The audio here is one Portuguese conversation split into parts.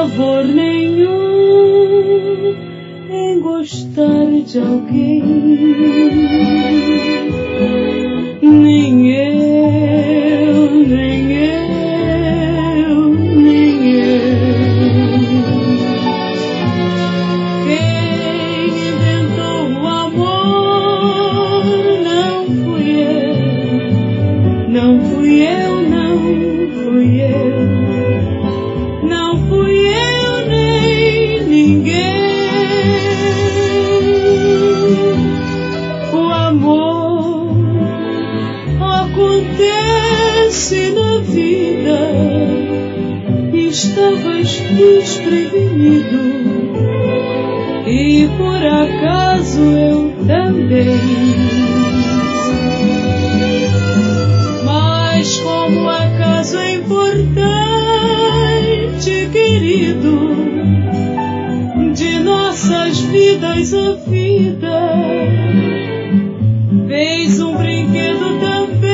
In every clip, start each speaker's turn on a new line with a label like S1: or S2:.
S1: favor nenhum em gostar de alguém. Nem eu, nem eu, nem eu. Quem inventou o amor não fui eu, não fui eu, não fui eu. Não fui eu nem ninguém. O amor acontece na vida. Estavas desprevenido e por acaso eu também. Mas como acaso é importante, querido, de nossas vidas a vida fez um brinquedo também.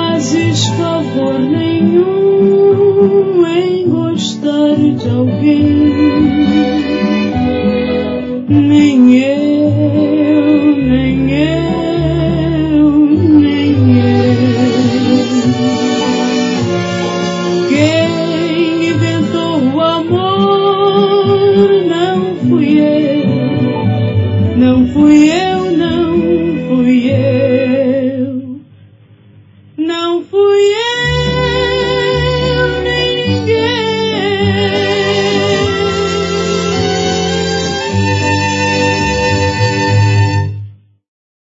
S1: Favor nenhum em gostar de alguém.